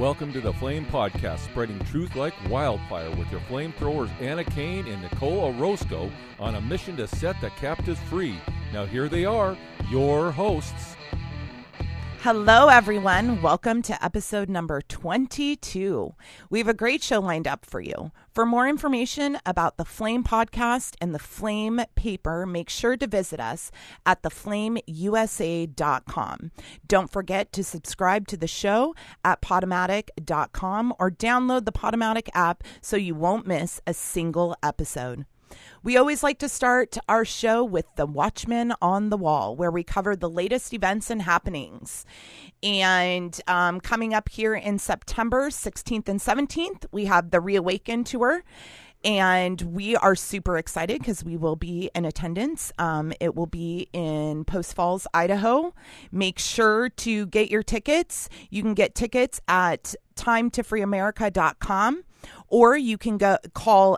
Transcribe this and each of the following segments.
Welcome to the Flame Podcast, spreading truth like wildfire with your flamethrowers Anna Kane and Nicole Orozco on a mission to set the captives free. Now here they are, your hosts. Hello, everyone. Welcome to episode number 22. We have a great show lined up for you. For more information about the Flame Podcast and the Flame Paper, make sure to visit us at theflameusa.com. Don't forget to subscribe to the show at Podomatic.com or download the Podomatic app so you won't miss a single episode. We always like to start our show with the Watchman on the Wall, where we cover the latest events and happenings. And coming up here in September 16th and 17th, we have the Reawaken Tour. And we are super excited because we will be in attendance. It will be in Post Falls, Idaho. Make sure to get your tickets. You can get tickets at timetofreeamerica.com, or you can call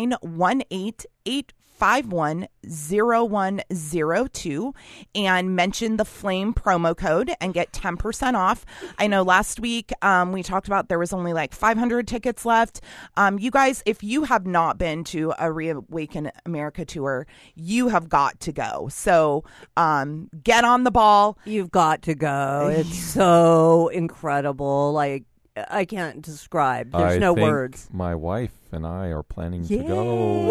918-851-0102 and mention the Flame promo code and get 10% off. I know last week we talked about there was only like 500 tickets left. You guys, if you have not been to a Reawaken America tour, you have got to go. So get on the ball. You've got to go. It's so incredible. Like, I can't describe. There's no words. My wife and I are planning to go.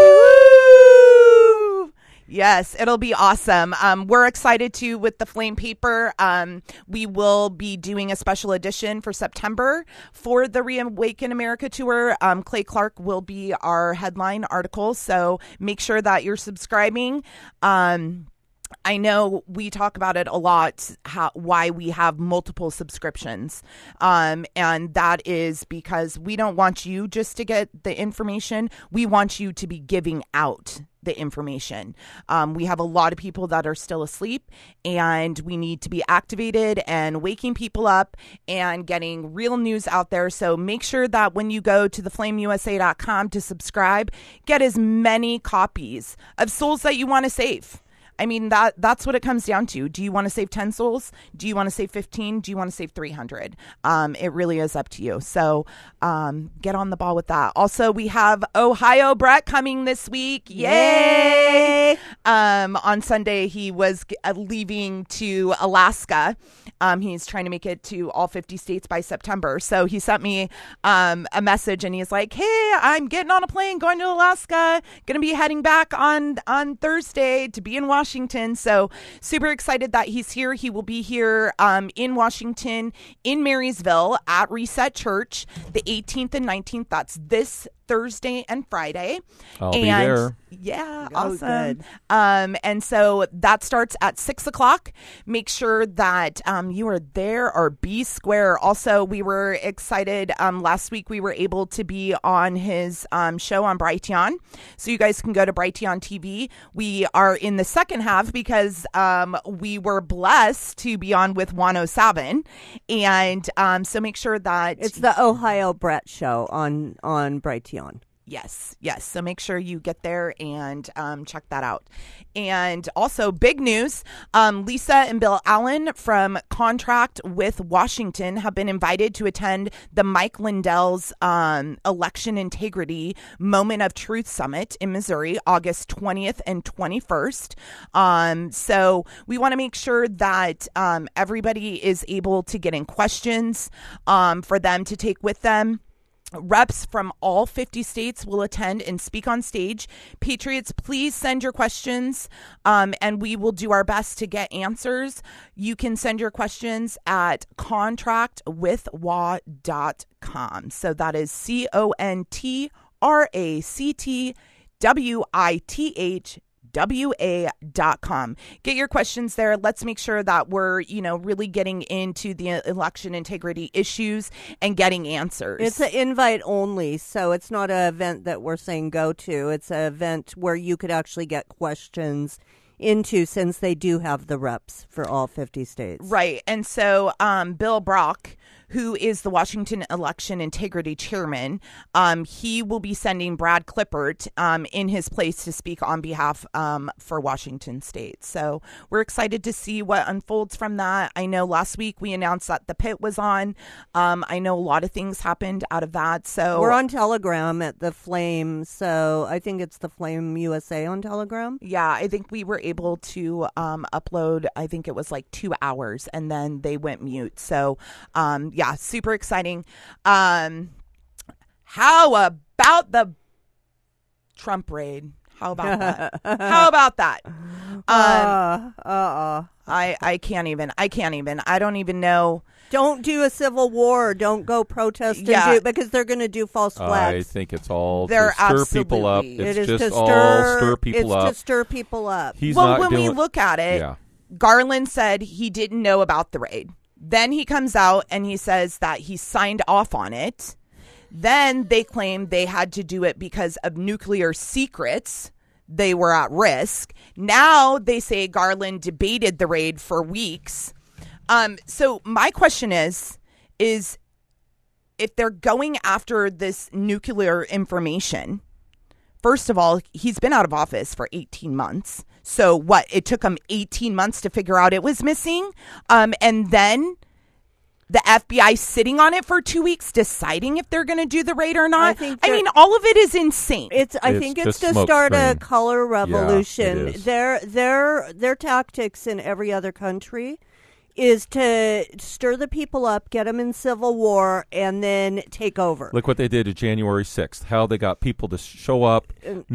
Woo! Yes, it'll be awesome. We're excited too with the Flame Paper. We will be doing a special edition for September for the Reawaken America tour. Clay Clark will be our headline article, so make sure that you're subscribing. I know we talk about it a lot, why we have multiple subscriptions. And that is because we don't want you just to get the information. We want you to be giving out the information. We have a lot of people that are still asleep, and we need to be activated and waking people up and getting real news out there. So make sure that when you go to theflameusa.com to subscribe, get as many copies of souls that you want to save. I mean, that's what it comes down to. Do you want to save 10 souls? Do you want to save 15? Do you want to save 300? It really is up to you. So get on the ball with that. Also, we have Ohio Brett coming this week. Yay! On Sunday, he was leaving to Alaska. He's trying to make it to all 50 states by September. So he sent me a message, and he's like, hey, I'm getting on a plane going to Alaska. Going to be heading back on Thursday to be in Washington. So super excited that he's here. He will be here in Washington, in Marysville at Reset Church, the 18th and 19th. That's this Thursday and Friday. I'll be there. Yeah, Oh, awesome. good. And so that starts at 6:00. Make sure that you are there or be square. Also, we were excited. Last week, we were able to be on his show on Brighteon. So you guys can go to Brighteon TV. We are in the second half because we were blessed to be on with 107. And so make sure that It's the Ohio Brett show on Brighteon. Yes. So make sure you get there and check that out. And also, big news, Lisa and Bill Allen from Contract with Washington have been invited to attend the Mike Lindell's Election Integrity Moment of Truth Summit in Missouri, August 20th and 21st. So we want to make sure that everybody is able to get in questions for them to take with them. Reps from all 50 states will attend and speak on stage. Patriots, please send your questions, and we will do our best to get answers. You can send your questions at contractwithwa.com. So that is contractwithwa.com. Get your questions there. Let's make sure that we're, really getting into the election integrity issues and getting answers. It's an invite only, so it's not an event that we're saying go to. It's an event where you could actually get questions into, since they do have the reps for all 50 states. Right. And so Bill Brock, who is the Washington Election Integrity Chairman, he will be sending Brad Klippert in his place to speak on behalf for Washington State. So we're excited to see what unfolds from that. I know last week we announced that the pit was on. I know a lot of things happened out of that. So we're on Telegram at the Flame. So I think it's the Flame USA on Telegram. Yeah, I think we were able to upload, I think it was like 2 hours, and then they went mute. So, yeah, super exciting. How about the Trump raid? How about that? How about that? I can't even. I don't even know. Don't do a civil war. Don't go protest because they're going to do false flags. I think it's all They're to stir people up. absolutely- It's It is just to all stir- stir people it's up. to stir people up. He's Well, not when doing, we look at it, yeah. Garland said he didn't know about the raid. Then he comes out and he says that he signed off on it. Then they claim they had to do it because of nuclear secrets. They were at risk. Now they say Garland debated the raid for weeks. So my question is if they're going after this nuclear information, first of all, he's been out of office for 18 months. So what? It took him 18 months to figure out it was missing. And then the FBI sitting on it for 2 weeks, deciding if they're going to do the raid or not. I mean, all of it is insane. I think it's just to smoke start a screen. color revolution. Yeah, it is. Their tactics in every other country is to stir the people up, get them in civil war, and then take over. Look what they did to January 6th, how they got people to show up.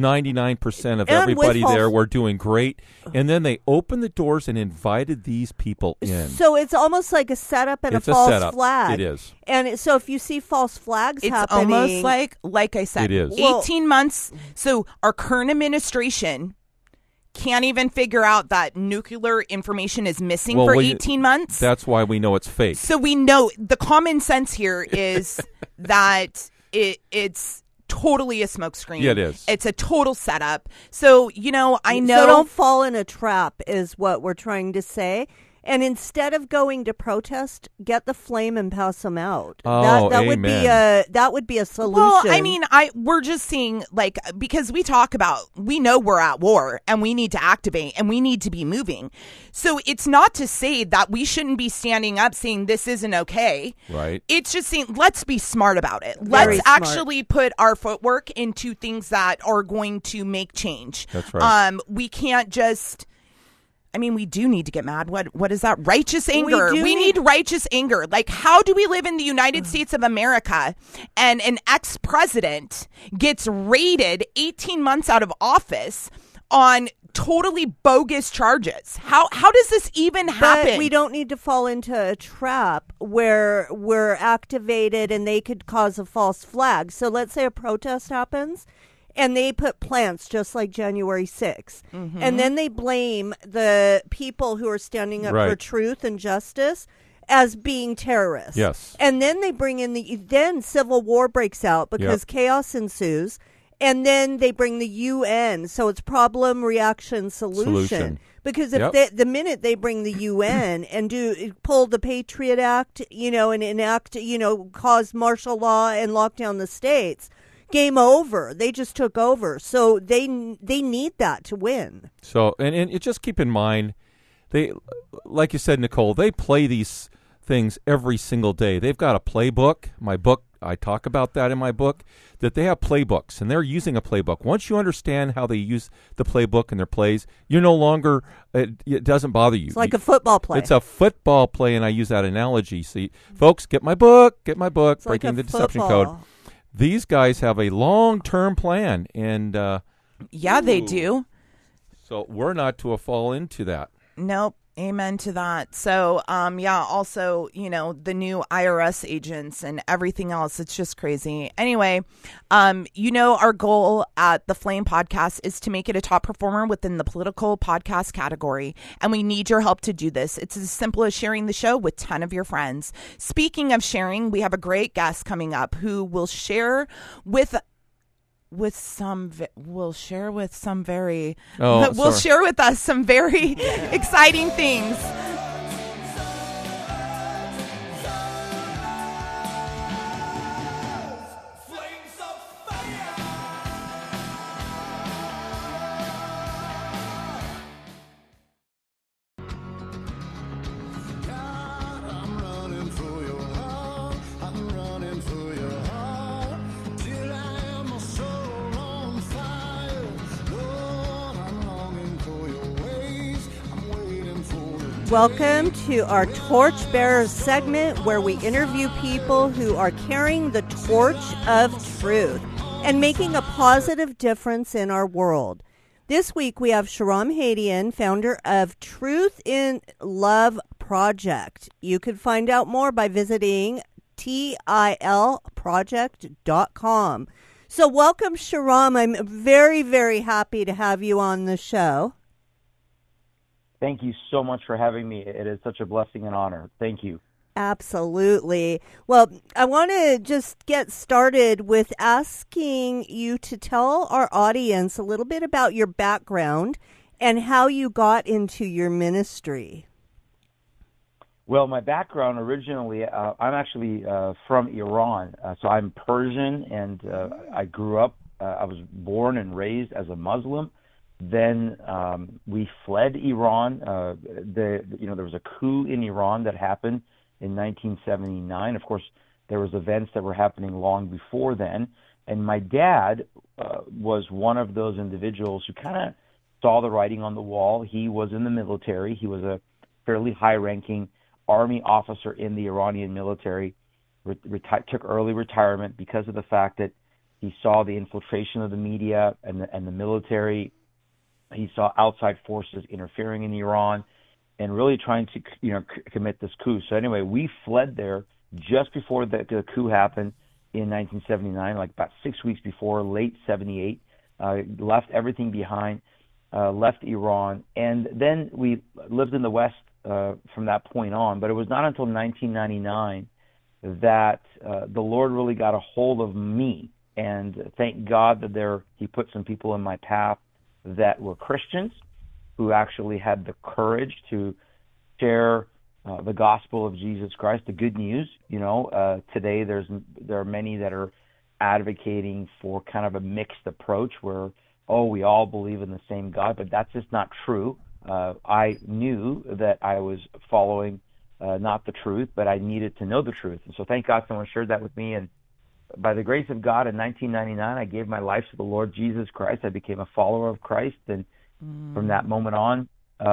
99% of And everybody with there false- were doing great. And then they opened the doors and invited these people in. So it's almost like a setup and It's a a false setup. flag. It is. And so if you see false flags It's happening, almost like I said, It is. 18 months. So our current administration can't even figure out that nuclear information is missing for 18 months. That's why we know it's fake. So we know the common sense here is that it's totally a smokescreen. Yeah, it is. It's a total setup. So, I know. So don't fall in a trap is what we're trying to say. And instead of going to protest, get the Flame and pass them out. Oh, that would be amen. that would be a solution. Well, I mean, we're just seeing because we know we're at war and we need to activate and we need to be moving. So it's not to say that we shouldn't be standing up saying this isn't okay. Right. It's just saying let's be smart about it. Very Let's smart. actually put our footwork into things that are going to make change. That's right. We can't just. I mean, we do need to get mad. What is that? Righteous anger. We need righteous anger. Like, how do we live in the United States of America and an ex-president gets raided 18 months out of office on totally bogus charges? How does this even happen? But we don't need to fall into a trap where we're activated and they could cause a false flag. So let's say a protest happens. And they put plants just like January 6th. Mm-hmm. And then they blame the people who are standing up for Right. truth and justice as being terrorists. Yes. And then they bring in then civil war breaks out because chaos ensues. And then they bring the UN. So it's problem, reaction, solution. Because if the minute they bring the UN and pull the Patriot Act, and enact, cause martial law and lock down the states, game over. They just took over. So they need that to win. So, and just keep in mind, they, like you said, Nicole, they play these things every single day. They've got a playbook. My book, I talk about that in my book, that they have playbooks, and they're using a playbook. Once you understand how they use the playbook and their plays, you're no longer, it doesn't bother you. It's like a football play. It's a football play, and I use that analogy. See, folks, get my book, It's Breaking like a the Deception football. Code. These guys have a long-term plan, and yeah, they do. so we're not to fall into that. Nope. Amen to that. So, also, the new IRS agents and everything else. It's just crazy. Anyway, our goal at the Flame Podcast is to make it a top performer within the political podcast category. And we need your help to do this. It's as simple as sharing the show with 10 of your friends. Speaking of sharing, we have a great guest coming up who will share with some very share with us some very exciting things. Welcome to our Torchbearers segment where we interview people who are carrying the torch of truth and making a positive difference in our world. This week we have Shahram Hadian, founder of Truth in Love Project. You can find out more by visiting tilproject.com. So welcome, Shahram. I'm very, very happy to have you on the show. Thank you so much for having me. It is such a blessing and honor. Thank you. Absolutely. Well, I want to just get started with asking you to tell our audience a little bit about your background and how you got into your ministry. Well, my background originally, I'm actually from Iran. So I'm Persian, and I grew up, I was born and raised as a Muslim. Then we fled Iran. There was a coup in Iran that happened in 1979. Of course, there was events that were happening long before then. And my dad was one of those individuals who kind of saw the writing on the wall. He was in the military. He was a fairly high-ranking Army officer in the Iranian military. Took early retirement because of the fact that he saw the infiltration of the media and the military. He saw outside forces interfering in Iran and really trying to, commit this coup. So anyway, we fled there just before the coup happened in 1979, like about 6 weeks before, late 78, left everything behind, left Iran. And then we lived in the West from that point on. But it was not until 1999 that the Lord really got a hold of me. And thank God that He put some people in my path that were Christians who actually had the courage to share the gospel of Jesus Christ, the good news. Today there are many that are advocating for kind of a mixed approach where, we all believe in the same God, but that's just not true. I knew that I was following not the truth, but I needed to know the truth. And so thank God someone shared that with me. And by the grace of God, in 1999, I gave my life to the Lord Jesus Christ. I became a follower of Christ. And from that moment on,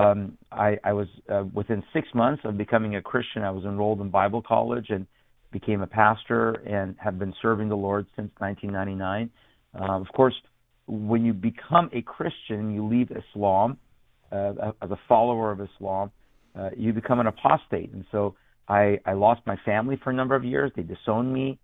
I was within 6 months of becoming a Christian, I was enrolled in Bible college and became a pastor and have been serving the Lord since 1999. Of course, when you become a Christian, you leave Islam. As a follower of Islam, you become an apostate. And so I lost my family for a number of years. They disowned me.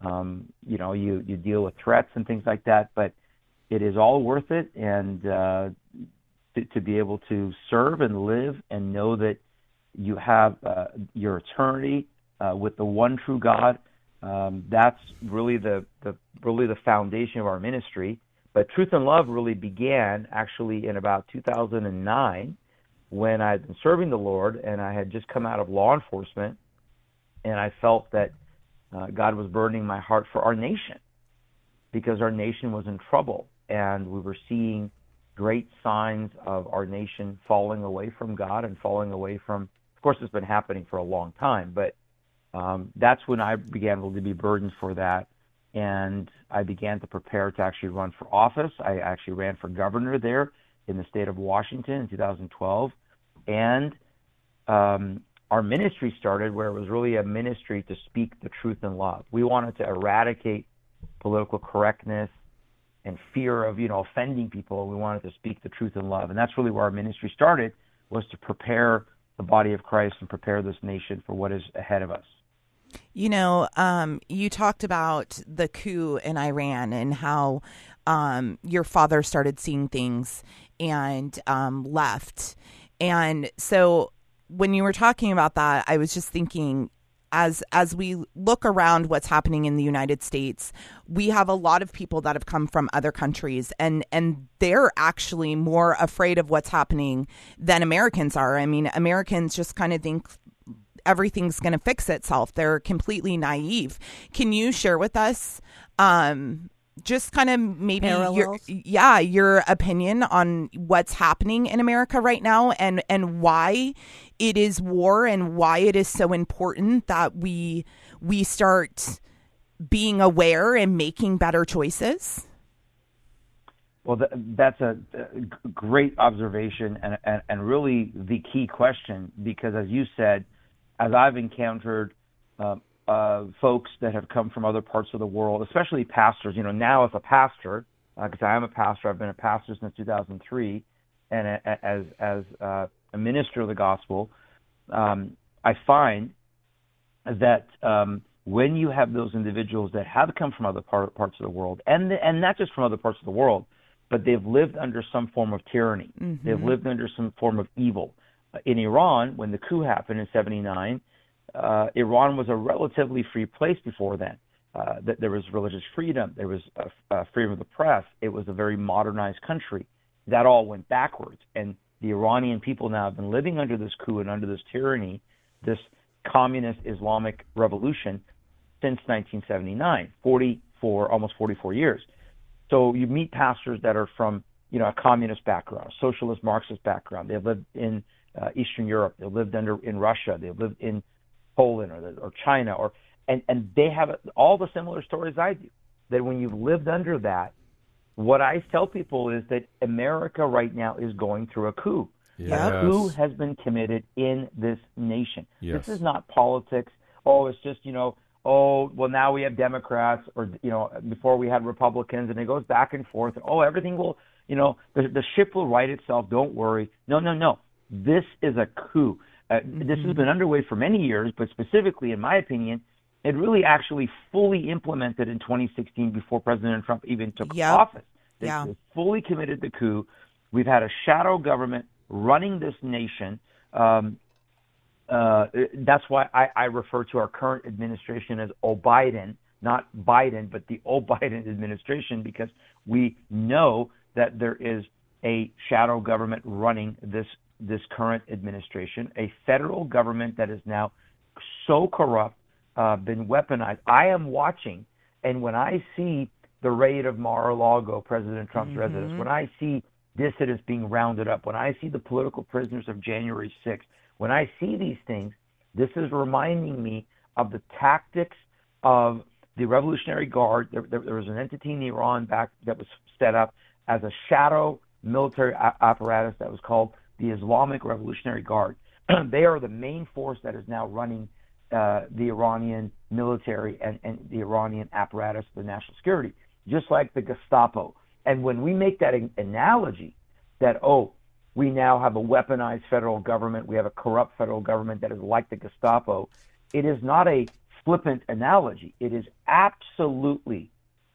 You deal with threats and things like that, but it is all worth it. And to be able to serve and live and know that you have your eternity with the one true God, that's really the foundation of our ministry. But Truth in Love really began actually in about 2009 when I had been serving the Lord and I had just come out of law enforcement, and I felt that God was burdening my heart for our nation because our nation was in trouble, and we were seeing great signs of our nation falling away from God and falling away from, of course, it's been happening for a long time, but that's when I began to be burdened for that, and I began to prepare to actually run for office. I actually ran for governor there in the state of Washington in 2012, and our ministry started where it was really a ministry to speak the truth in love. We wanted to eradicate political correctness and fear of, offending people. We wanted to speak the truth in love. And that's really where our ministry started, was to prepare the body of Christ and prepare this nation for what is ahead of us. You talked about the coup in Iran and how your father started seeing things and left. And so when you were talking about that, I was just thinking, as we look around what's happening in the United States, we have a lot of people that have come from other countries, and they're actually more afraid of what's happening than Americans are. I mean, Americans just kind of think everything's going to fix itself. They're completely naive. Can you share with us just kind of maybe your opinion on what's happening in America right now, and why it is war, and why it is so important that we start being aware and making better choices? Well, that's a great observation and really the key question, because as you said, as I've encountered folks that have come from other parts of the world, especially pastors, now as a pastor, because I am a pastor, I've been a pastor since 2003, and as a minister of the gospel, I find that when you have those individuals that have come from other parts of the world, and not just from other parts of the world, but they've lived under some form of tyranny. Mm-hmm. They've lived under some form of evil. In Iran, when the coup happened in 1979, Iran was a relatively free place before then. There was religious freedom. There was freedom of the press. It was a very modernized country. That all went backwards. And the Iranian people now have been living under this coup and under this tyranny, this communist Islamic revolution, since 1979, almost 44 years. So you meet pastors that are from, a communist background, a socialist Marxist background. They've lived in Eastern Europe. They've lived in Russia. They've lived in Poland or China, and they have all the similar stories I do. That when you've lived under that, what I tell people is that America right now is going through a coup. Yes. A coup has been committed in this nation. Yes. This is not politics. Oh, it's just, now we have Democrats, or, before we had Republicans, and it goes back and forth. Oh, everything will, the ship will right itself. Don't worry. No. This is a coup. This has been underway for many years, but specifically, in my opinion, it really actually fully implemented in 2016 before President Trump even took office. They fully committed the coup. We've had a shadow government running this nation. That's why I refer to our current administration as O'Biden, not Biden, but the O'Biden administration, because we know that there is a shadow government running this current administration, a federal government that is now so corrupt, been weaponized. I am watching, and when I see the raid of Mar-a-Lago, President Trump's residence, when I see dissidents being rounded up, when I see the political prisoners of January 6th, when I see these things, this is reminding me of the tactics of the Revolutionary Guard. There was an entity in Iran that was set up as a shadow military apparatus that was called the Islamic Revolutionary Guard. They are the main force that is now running the Iranian military and the Iranian apparatus for national security, just like the Gestapo. And when we make that analogy that, we now have a weaponized federal government, we have a corrupt federal government that is like the Gestapo, it is not a flippant analogy. It is absolutely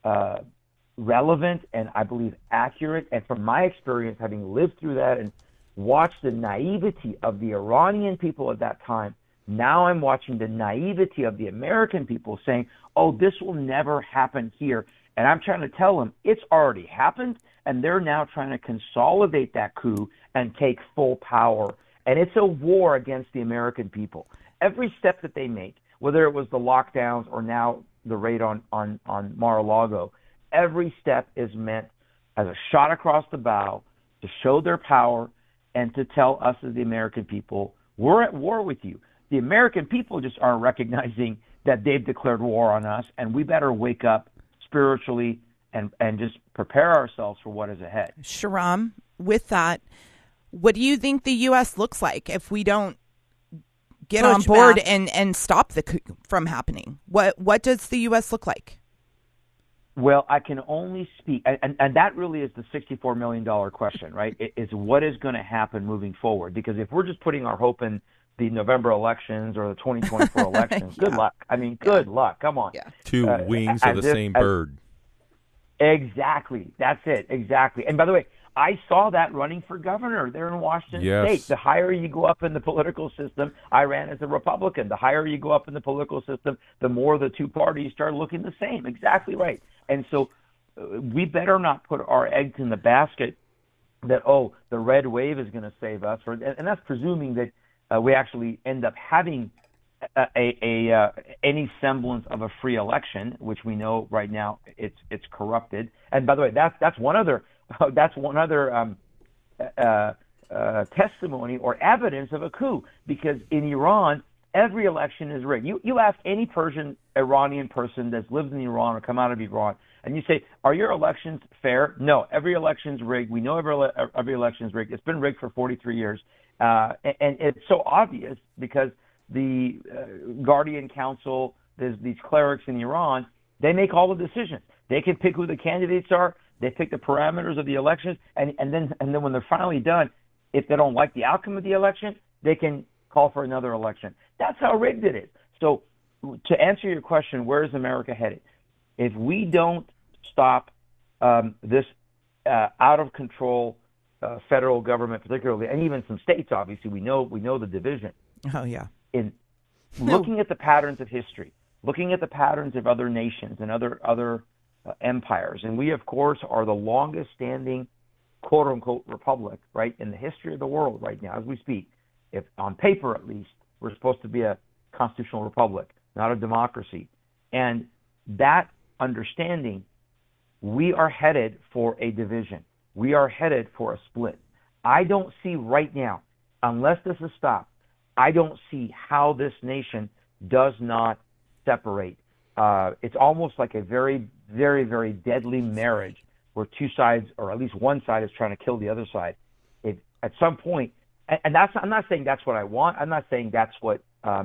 relevant and I believe accurate. And from my experience, having lived through that and watched the naivety of the Iranian people at that time, now I'm watching the naivety of the American people saying, this will never happen here. And I'm trying to tell them it's already happened, and they're now trying to consolidate that coup and take full power. And it's a war against the American people. Every step that they make, whether it was the lockdowns or now the raid on Mar-a-Lago, every step is meant as a shot across the bow to show their power and to tell us as the American people, we're at war with you. The American people just aren't recognizing that they've declared war on us, and we better wake up spiritually and just prepare ourselves for what is ahead. Shahram, with that, what do you think the U.S. looks like if we don't get on board and stop the coup from happening? What does the U.S. look like? Well, I can only speak, and that really is the $64 million question, right? Is what is going to happen moving forward? Because if we're just putting our hope in the November elections or the 2024 elections, good luck. I mean, good luck. Come on. Yeah. Two wings of the same bird. Exactly. That's it. Exactly. And by the way, I saw that running for governor there in Washington State. The higher you go up in the political system, I ran as a Republican. The higher you go up in the political system, the more the two parties start looking the same. Exactly right. And so we better not put our eggs in the basket that, the red wave is going to save us. And that's presuming that we actually end up having any semblance of a free election, which we know right now it's corrupted. And by the way, that's one other testimony or evidence of a coup, because in Iran every election is rigged. You ask any Iranian person that's lived in Iran or come out of Iran, And you say, are your elections fair? No, every election's rigged. We know every election's rigged. It's been rigged for 43 years. And it's so obvious because the Guardian Council, these clerics in Iran, they make all the decisions. They can pick who the candidates are. They pick the parameters of the elections. And then when they're finally done, if they don't like the outcome of the election, they can call for another election. That's how rigged it is. So to answer your question, where is America headed? If we don't stop this out of control federal government, particularly, and even some states, obviously, we know the division. Oh yeah. In looking at the patterns of history, looking at the patterns of other nations and other empires, and we of course are the longest standing quote unquote republic, right, in the history of the world right now as we speak. If on paper at least, we're supposed to be a constitutional republic, not a democracy. And that understanding, we are headed for a division. We are headed for a split. I don't see right now, unless this is stopped, I don't see how this nation does not separate. It's almost like a very, very, very deadly marriage where two sides, or at least one side, is trying to kill the other side. At some point, and that's, I'm not saying that's what I want. I'm not saying that's what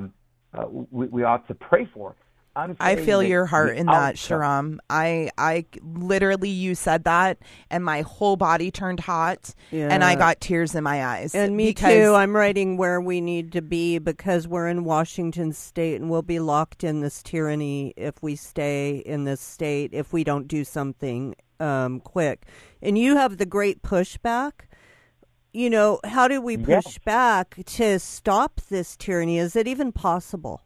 we ought to pray for. I feel your heart in that, Shahram. I literally, you said that, and my whole body turned hot, and I got tears in my eyes. And me too. I'm writing where we need to be because we're in Washington State, and we'll be locked in this tyranny if we stay in this state, if we don't do something quick. And you have the great pushback. You know, how do we push back to stop this tyranny? Is it even possible?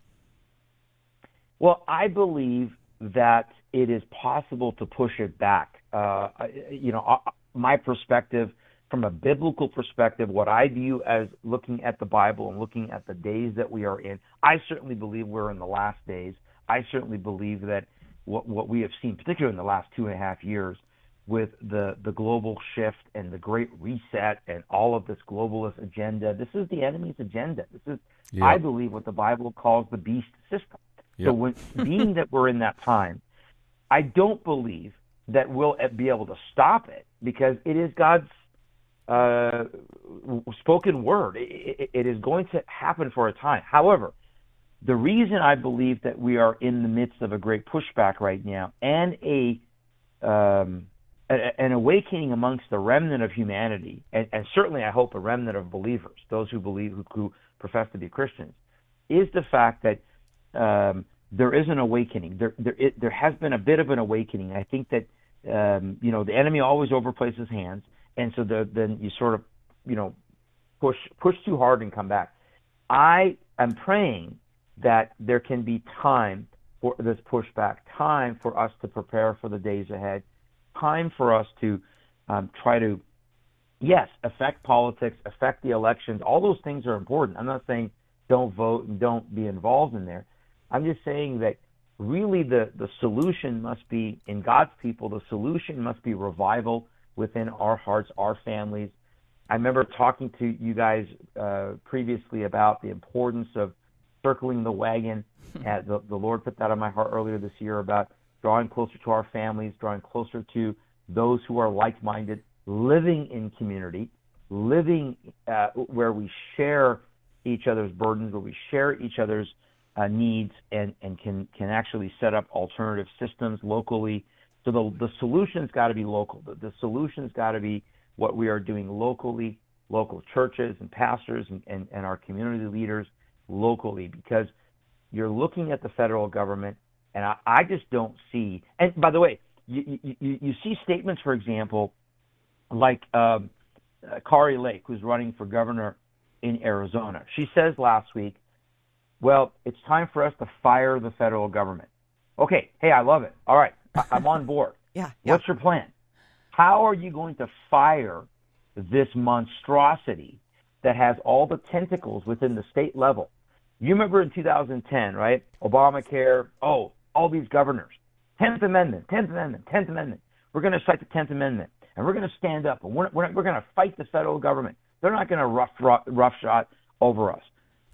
Well, I believe that it is possible to push it back. My perspective, from a biblical perspective, what I view as looking at the Bible and looking at the days that we are in, I certainly believe we're in the last days. I certainly believe that what we have seen, particularly in the last 2.5 years, with the global shift and the Great Reset and all of this globalist agenda, this is the enemy's agenda. This is, I believe, what the Bible calls the beast system. So being that we're in that time, I don't believe that we'll be able to stop it because it is God's spoken word. It is going to happen for a time. However, the reason I believe that we are in the midst of a great pushback right now and an awakening amongst the remnant of humanity, and certainly I hope a remnant of believers, those who believe, who profess to be Christians, is the fact that there is an awakening. There has been a bit of an awakening. I think that the enemy always overplays his hands, and so then you sort of push too hard and come back. I am praying that there can be time for this pushback, time for us to prepare for the days ahead, time for us to try to, affect politics, affect the elections. All those things are important. I'm not saying don't vote and don't be involved in there. I'm just saying that really the solution must be, in God's people, the solution must be revival within our hearts, our families. I remember talking to you guys previously about the importance of circling the wagon. The Lord put that on my heart earlier this year about drawing closer to our families, drawing closer to those who are like-minded, living in community, living where we share each other's burdens, where we share each other's needs, and can actually set up alternative systems locally. So the solution's got to be local. The solution's got to be what we are doing locally, local churches and pastors and our community leaders locally, because you're looking at the federal government, and I just don't see. And by the way, you see statements, for example, like Kari Lake, who's running for governor in Arizona. She says last week, well, it's time for us to fire the federal government. Okay, hey, I love it. All right, I'm on board. What's your plan? How are you going to fire this monstrosity that has all the tentacles within the state level? You remember in 2010, right? Obamacare, all these governors. 10th Amendment. We're going to cite the 10th Amendment, and we're going to stand up, and we're going to fight the federal government. They're not going to roughshod over us.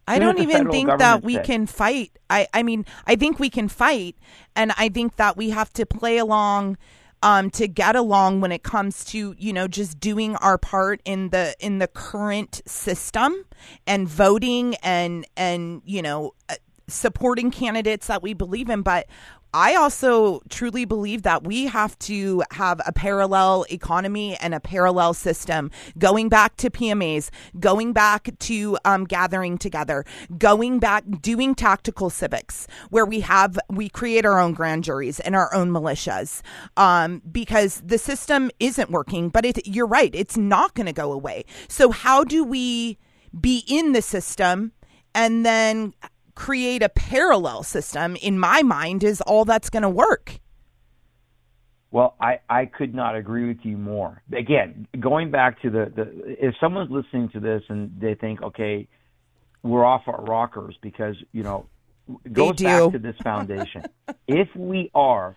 I don't even think that we can fight. I mean, I think we can fight, and I think that we have to play along to get along when it comes to, just doing our part in the current system and voting and supporting candidates that we believe in. But I also truly believe that we have to have a parallel economy and a parallel system, going back to PMAs, going back to gathering together, going back, doing tactical civics, where we create our own grand juries and our own militias, because the system isn't working. But you're right, it's not going to go away. So how do we be in the system and then create a parallel system, in my mind, is all that's going to work? Well, I could not agree with you more. Again, going back to if someone's listening to this and they think, okay, we're off our rockers because, it goes back to this foundation. If we are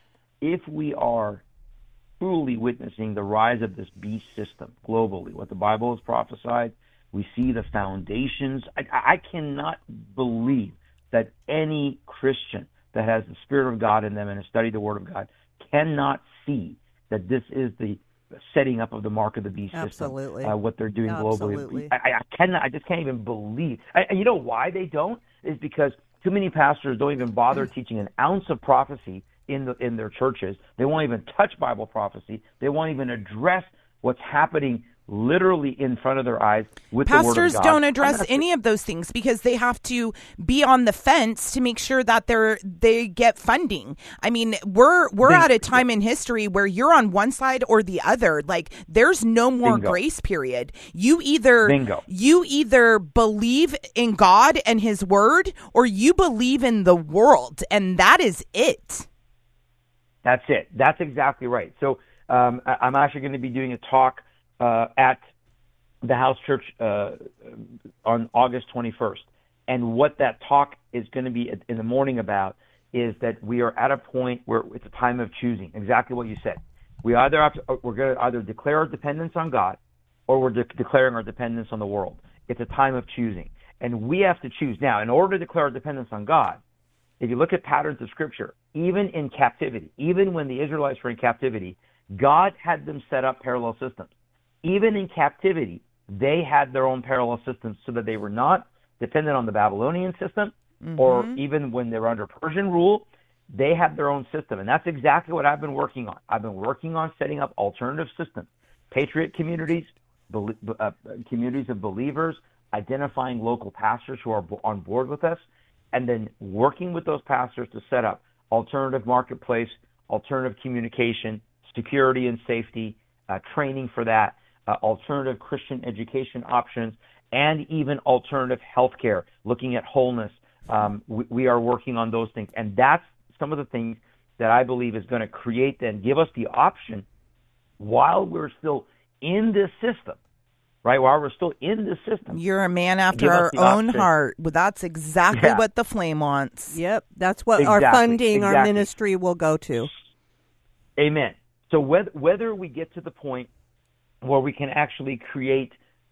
truly witnessing the rise of this beast system globally, what the Bible has prophesied, we see the foundations. I cannot believe that any Christian that has the Spirit of God in them and has studied the Word of God cannot see that this is the setting up of the mark of the beast Absolutely. system, what they're doing Absolutely. globally. I just can't even believe. And you know why they don't? Is because too many pastors don't even bother teaching an ounce of prophecy in their churches. They won't even touch Bible prophecy. They won't even address what's happening literally in front of their eyes with the Word of God. Pastors don't address any of those things because they have to be on the fence to make sure that they get funding. I mean, we're at a time in history where you're on one side or the other. Like, there's no more grace period. You either believe in God and His Word, or you believe in the world, and that is it. That's it. That's exactly right. So I'm actually going to be doing a talk at the House Church on August 21st. And what that talk is going to be in the morning about is that we are at a point where it's a time of choosing, exactly what you said. We're going to either declare our dependence on God or we're declaring our dependence on the world. It's a time of choosing. And we have to choose. Now, in order to declare our dependence on God, if you look at patterns of Scripture, even in captivity, even when the Israelites were in captivity, God had them set up parallel systems. Even in captivity, they had their own parallel systems so that they were not dependent on the Babylonian system, or even when they were under Persian rule, they had their own system. And that's exactly what I've been working on. I've been working on setting up alternative systems, patriot communities, communities of believers, identifying local pastors who are on board with us, and then working with those pastors to set up alternative marketplace, alternative communication, security and safety, training for that, alternative Christian education options, and even alternative healthcare, looking at wholeness. We are working on those things. And that's some of the things that I believe is going to create and give us the option while we're still in this system, right? While we're still in this system. You're a man after our own heart. Well, that's exactly what the Flame wants. Yep. That's what our funding, our ministry will go to. Amen. So whether we get to the point where we can actually create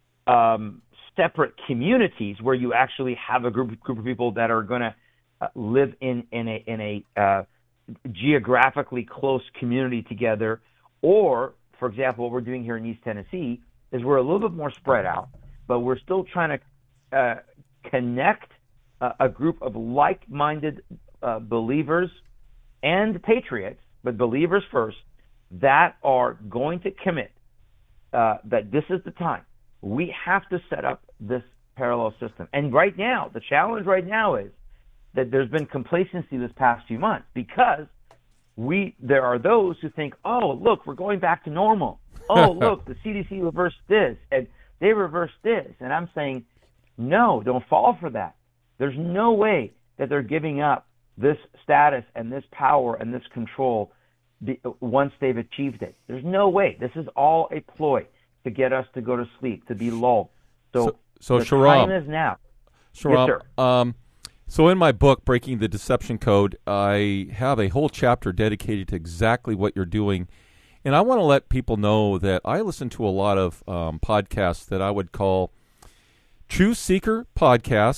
separate communities where you actually have a group of people that are going to live in a geographically close community together, or, for example, what we're doing here in East Tennessee is we're a little bit more spread out, but we're still trying to connect a group of like-minded believers and patriots, but believers first, that are going to commit that this is the time. We have to set up this parallel system. And right now, the challenge right now is that there's been complacency this past few months because there are those who think, oh, look, we're going back to normal. Oh, look, the CDC reversed this, and they reversed this. And I'm saying, no, don't fall for that. There's no way that they're giving up this status and this power and this control once they've achieved it. There's no way. This is all a ploy to get us to go to sleep, to be lulled. So the Shahram, time is now. Shahram, yes, sir. So in my book, Breaking the Deception Code, I have a whole chapter dedicated to exactly what you're doing. And I want to let people know that I listen to a lot of podcasts that I would call Truth Seeker podcasts,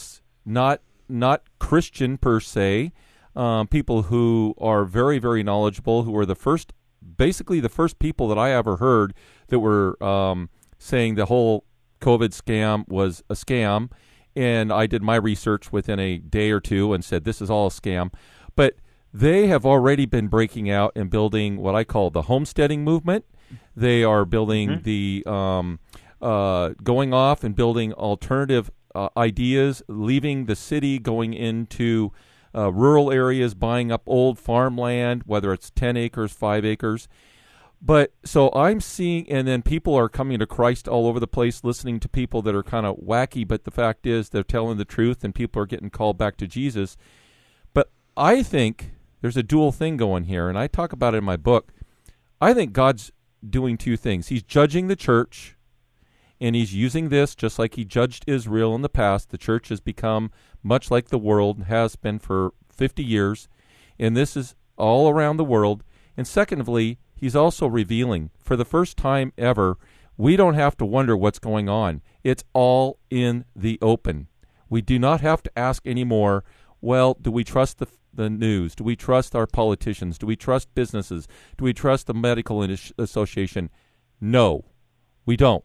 not Christian per se, people who are very, very knowledgeable, who are basically the first people that I ever heard that were saying the whole COVID scam was a scam. And I did my research within a day or two and said, this is all a scam. But they have already been breaking out and building what I call the homesteading movement. They are building the going off and building alternative ideas, leaving the city, going into rural areas, buying up old farmland, whether it's 10 acres, 5 acres. But so I'm seeing, and then people are coming to Christ all over the place, listening to people that are kind of wacky, but the fact is they're telling the truth and people are getting called back to Jesus. But I think there's a dual thing going here, and I talk about it in my book. I think God's doing two things. He's judging the church, and he's using this just like he judged Israel in the past. The church has become much like the world has been for 50 years, and this is all around the world. And secondly, he's also revealing, for the first time ever, we don't have to wonder what's going on. It's all in the open. We do not have to ask anymore, well, do we trust the news? Do we trust our politicians? Do we trust businesses? Do we trust the medical association? No, we don't.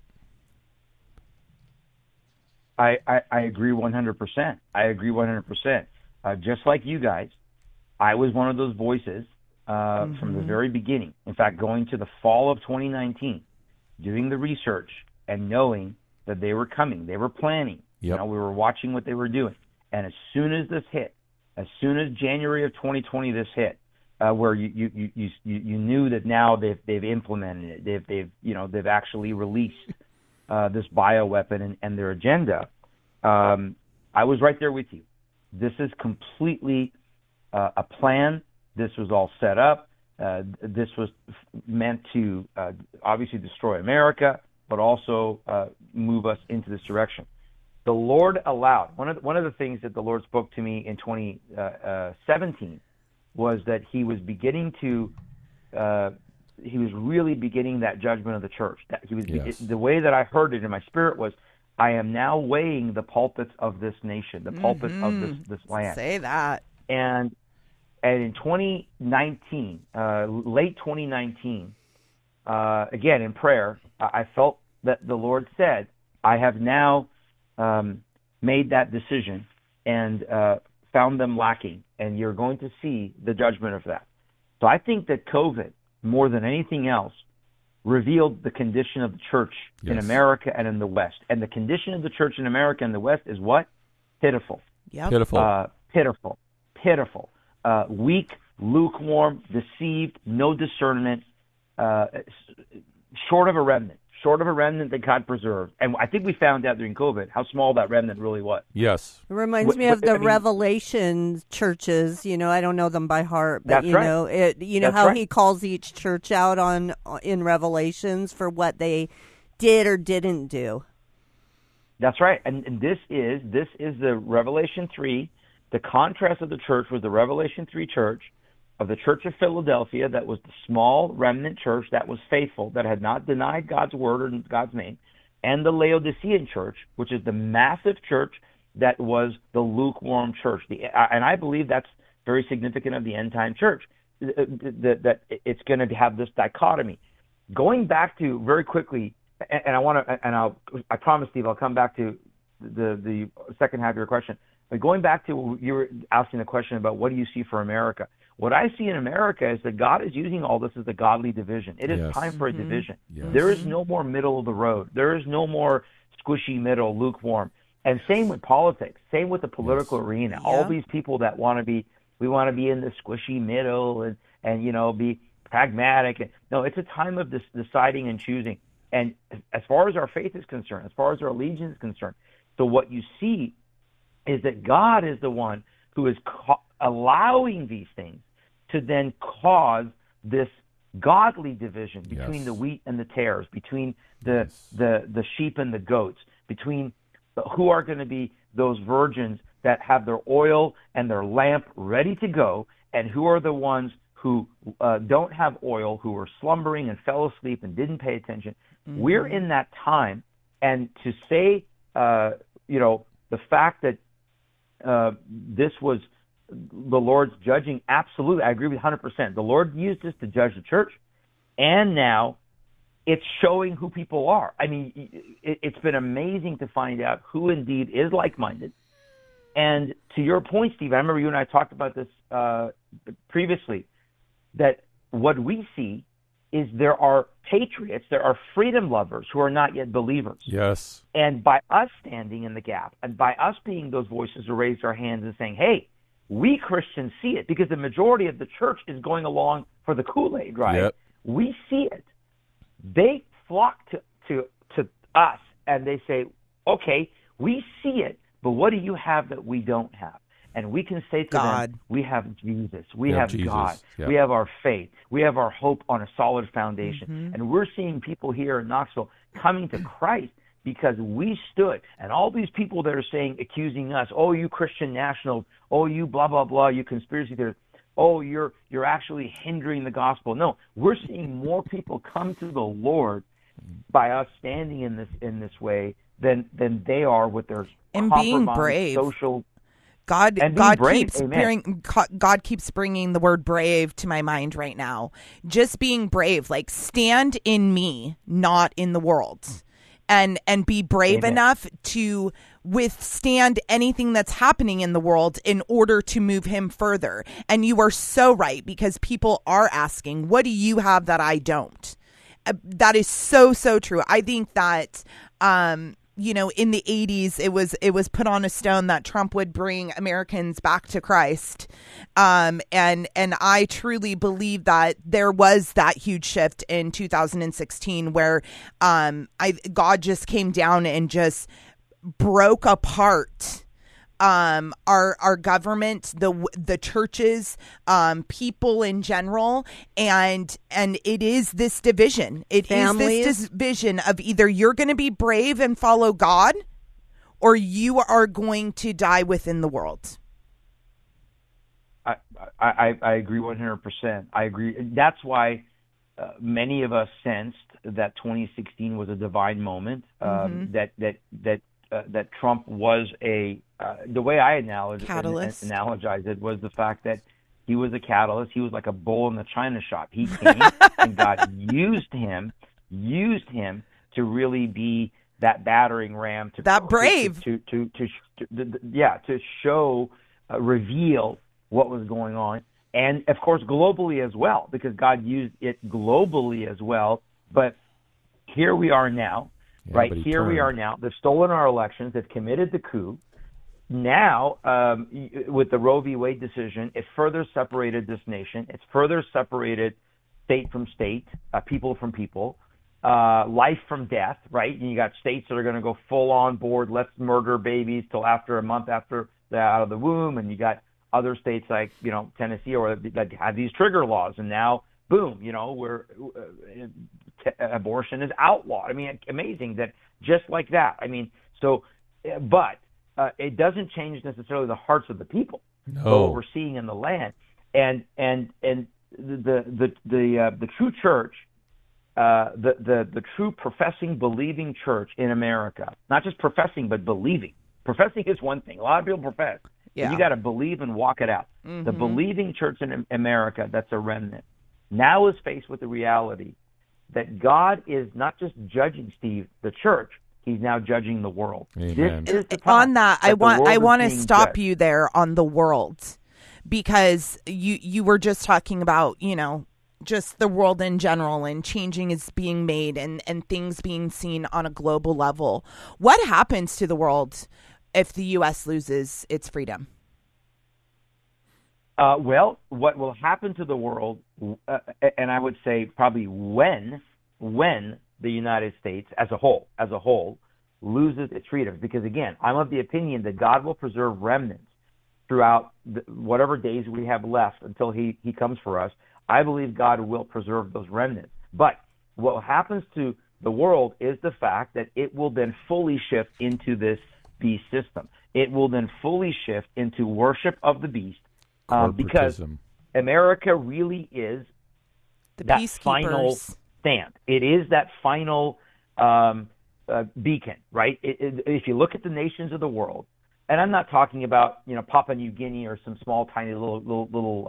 I agree 100%. I agree 100%. Just like you guys, I was one of those voices from the very beginning. In fact, going to the fall of 2019, doing the research and knowing that they were coming, they were planning. Yep. We were watching what they were doing. And as soon as this hit, as soon as January of 2020 this hit, where you knew that now they've implemented it, they've actually released this bioweapon and their agenda. I was right there with you. This is completely a plan. This was all set up. This was meant to obviously destroy America, but also move us into this direction. The Lord allowed, one of the things that the Lord spoke to me in 2017 was that he was beginning to, he was really beginning that judgment of the church. That he was the way that I heard it in my spirit was, I am now weighing the pulpits of this nation, the pulpits of this land. Say that. And in 2019, late 2019, again in prayer, I felt that the Lord said, I have now made that decision and found them lacking, and you're going to see the judgment of that. So I think that COVID, more than anything else, revealed the condition of the church in America and in the West. And the condition of the church in America and the West is what? Pitiful. Yep. Pitiful. Weak, lukewarm, deceived, no discernment, short of a remnant that God preserved. And I think we found out during COVID how small that remnant really was. Yes. It reminds me of the Revelation churches. I don't know them by heart, but he calls each church out in Revelations for what they did or didn't do. That's right. And this is the Revelation 3. The contrast of the church was the Revelation 3 church of the Church of Philadelphia, that was the small remnant church that was faithful, that had not denied God's word or God's name, and the Laodicean church, which is the massive church that was the lukewarm church. And I believe that's very significant of the end-time church, that it's going to have this dichotomy. Going back to, very quickly, and I promise, Steve, I'll come back to the second half of your question. But going back to, you were asking the question about what do you see for America. What I see in America is that God is using all this as a godly division. It is time for a division. Yes. There is no more middle of the road. There is no more squishy middle, lukewarm. And same with politics. Same with the political arena. Yeah. All these people that want to be in the squishy middle and be pragmatic. No, it's a time of deciding and choosing. And as far as our faith is concerned, as far as our allegiance is concerned, so what you see is that God is the one who is allowing these things to then cause this godly division between the wheat and the tares, between the sheep and the goats, between who are going to be those virgins that have their oil and their lamp ready to go, and who are the ones who don't have oil, who are slumbering and fell asleep and didn't pay attention. Mm-hmm. We're in that time, and to say, the fact that this was the Lord's judging. Absolutely, I agree with 100%. The Lord used this to judge the church, and now it's showing who people are. I mean, it's been amazing to find out who indeed is like-minded. And to your point, Steve, I remember you and I talked about this previously, that what we see is there are patriots, there are freedom lovers who are not yet believers. Yes. And by us standing in the gap, and by us being those voices who raise our hands and saying, hey, we Christians see it, because the majority of the church is going along for the Kool-Aid, right? Yep. We see it. They flock to us, and they say, okay, we see it, but what do you have that we don't have? And we can say to God. them, we have Jesus. We have Jesus. God. Yep. We have our faith. We have our hope on a solid foundation. Mm-hmm. And we're seeing people here in Knoxville coming to Christ because we stood. And all these people that are saying, accusing us, oh, you Christian nationals, oh, you blah, blah, blah, you conspiracy theorists, oh, you're actually hindering the gospel. No, we're seeing more people come to the Lord by us standing in this way than they are with their and being brave. Social. God keeps Amen. God keeps bringing the word brave to my mind right now. Just being brave, like stand in me, not in the world. And be brave Amen. enough to withstand anything that's happening in the world in order to move him further. And you are so right, because people are asking, what do you have that I don't? That is so, so true. I think that, in the 80s, it was put on a stone that Trump would bring Americans back to Christ. And I truly believe that there was that huge shift in 2016 where God just came down and just broke apart our government, the churches, people in general, and it is this division. Families. Is this division of either you're going to be brave and follow God, or you are going to die within the world. I agree 100%. I agree. That's why many of us sensed that 2016 was a divine moment. That Trump was the way I analogize it was the fact that he was a catalyst. He was like a bull in the china shop. He came and God used him to really be that battering ram, brave to show, reveal what was going on, and of course globally as well, because God used it globally as well. But here we are now. Right, here we are now. They've stolen our elections. They've committed the coup. Now, with the Roe v. Wade decision, it further separated this nation. It's further separated state from state, people from people, life from death, right? And you got states that are going to go full on board, let's murder babies till after a month after they're out of the womb. And you got other states like, Tennessee or that have these trigger laws. And now, boom, abortion is outlawed. I mean, amazing that just like that. I mean, but it doesn't change necessarily the hearts of the people. No. So what we're seeing in the land, and the true church, the true professing, believing church in America, not just professing but believing. Professing is one thing. A lot of people profess. Yeah. But you got to believe and walk it out. Mm-hmm. The believing church in America, that's a remnant, now is faced with the reality that God is not just judging, Steve, the church, he's now judging the world. Amen. This is the time on that, I want to stop judged. you there on the world, because you were just talking about, just the world in general, and changing is being made and things being seen on a global level. What happens to the world if the U.S. loses its freedom? Well, what will happen to the world, and I would say probably when the United States as a whole loses its freedoms, because again, I'm of the opinion that God will preserve remnants throughout whatever days we have left until he comes for us. I believe God will preserve those remnants. But what happens to the world is the fact that it will then fully shift into this beast system. It will then fully shift into worship of the beast. Because America really is that final stand. It is that final beacon, right? If you look at the nations of the world, And I'm not talking about, Papua New Guinea or some small, tiny little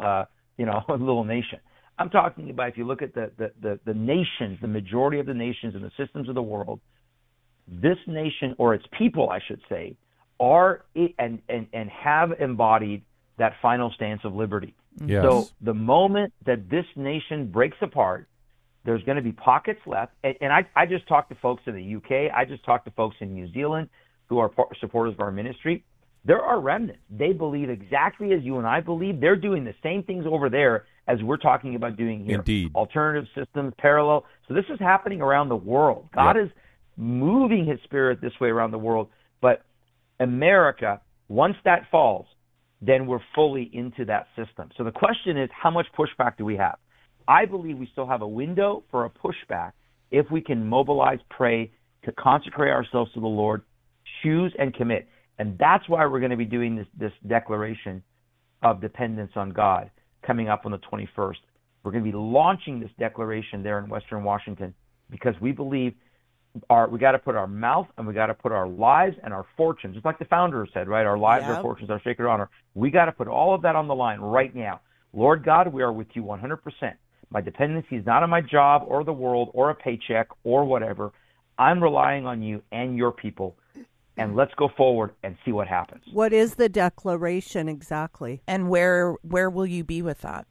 little nation. I'm talking about, if you look at the nations, the majority of the nations and the systems of the world, this nation, or its people, I should say, are and have embodied that final stance of liberty. Yes. So the moment that this nation breaks apart, there's going to be pockets left. And I just talked to folks in the UK. I just talked to folks in New Zealand who are supporters of our ministry. There are remnants. They believe exactly as you and I believe. They're doing the same things over there as we're talking about doing here. Indeed. Alternative systems, parallel. So this is happening around the world. God is moving his spirit this way around the world. But America, once that falls, then we're fully into that system. So the question is, how much pushback do we have? I believe we still have a window for a pushback if we can mobilize, pray, to consecrate ourselves to the Lord, choose and commit. And that's why we're going to be doing this declaration of dependence on God coming up on the 21st. We're going to be launching this declaration there in Western Washington because we believe we got to put our mouth and we got to put our lives and our fortunes, just like the founder said, right? Our lives, our fortunes, our sacred honor. We got to put all of that on the line right now. Lord God, we are with you 100%. My dependency is not on my job or the world or a paycheck or whatever. I'm relying on you and your people. And let's go forward and see what happens. What is the declaration exactly? And where will you be with that?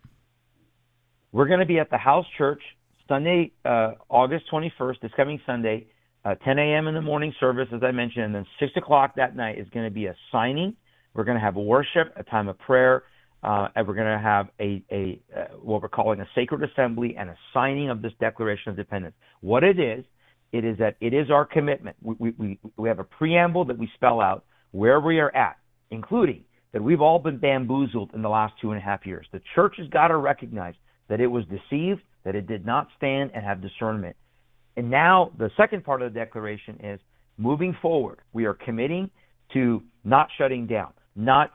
We're going to be at the House Church Sunday, August 21st, this coming Sunday, 10 a.m. in the morning service, as I mentioned, and then 6 o'clock that night is going to be a signing. We're going to have worship, a time of prayer, and we're going to have a what we're calling a sacred assembly and a signing of this Declaration of Dependence. What it is that it is our commitment. We have a preamble that we spell out where we are at, including that we've all been bamboozled in the last 2.5 years. The church has got to recognize that it was deceived, that it did not stand and have discernment. And now the second part of the declaration is moving forward. We are committing to not shutting down, not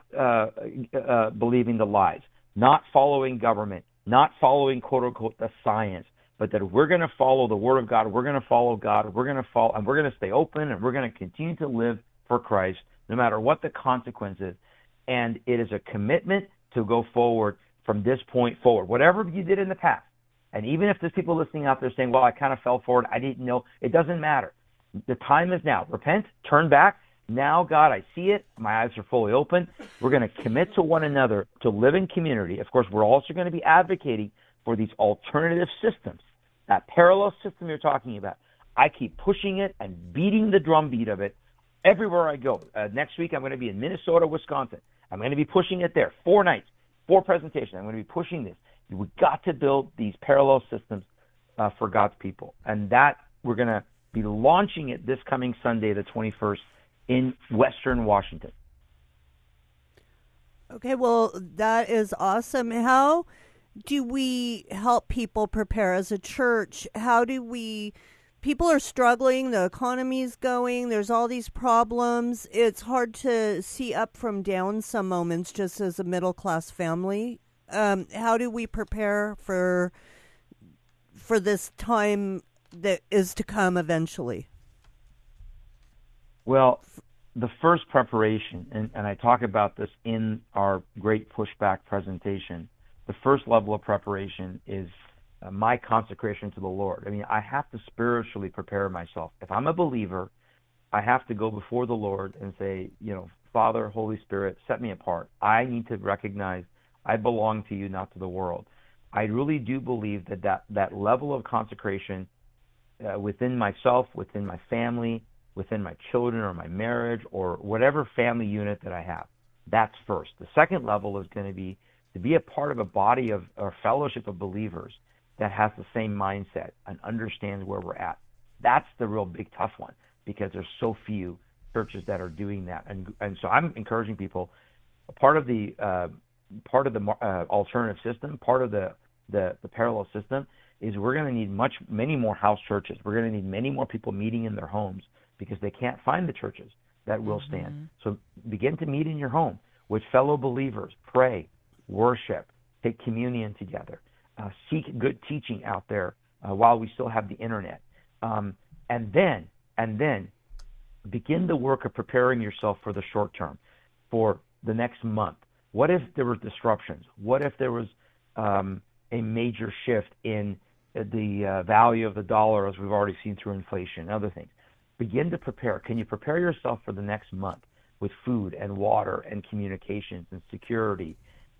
believing the lies, not following government, not following, quote unquote, the science, but that we're going to follow the Word of God. We're going to follow God. We're going to follow, and we're going to stay open, and we're going to continue to live for Christ, no matter what the consequence is. And it is a commitment to go forward from this point forward. Whatever you did in the past, and even if there's people listening out there saying, well, I kind of fell for it, I didn't know, it doesn't matter. The time is now. Repent, turn back. Now, God, I see it. My eyes are fully open. We're going to commit to one another to live in community. Of course, we're also going to be advocating for these alternative systems, that parallel system you're talking about. I keep pushing it and beating the drumbeat of it everywhere I go. Next week, I'm going to be in Minnesota, Wisconsin. I'm going to be pushing it there. 4 nights, 4 presentations. I'm going to be pushing this. We've got to build these parallel systems for God's people. And that we're going to be launching it this coming Sunday, the 21st, in Western Washington. Okay, well, that is awesome. How do we help people prepare as a church? How do we... People are struggling, the economy's going, there's all these problems. It's hard to see up from down some moments just as a middle-class family. How do we prepare for this time that is to come eventually? Well, the first preparation, and I talk about this in our Great Pushback presentation, the first level of preparation is my consecration to the Lord. I mean, I have to spiritually prepare myself. If I'm a believer, I have to go before the Lord and say, Father, Holy Spirit, set me apart. I need to recognize I belong to you, not to the world. I really do believe that level of consecration within myself, within my family, within my children or my marriage or whatever family unit that I have, that's first. The second level is going to be to be a part of a body of or fellowship of believers that has the same mindset and understands where we're at. That's the real big tough one because there's so few churches that are doing that. And so I'm encouraging people, part of the alternative system, part of the parallel system is we're going to need many more house churches. We're going to need many more people meeting in their homes because they can't find the churches that will stand. So begin to meet in your home with fellow believers, pray, worship, take communion together, seek good teaching out there while we still have the internet, and then begin the work of preparing yourself for the short term. for the next month? What if there were disruptions? What if there was a major shift in the value of the dollar, as we've already seen through inflation and other things? Begin to prepare. Can you prepare yourself for the next month with food and water and communications and security?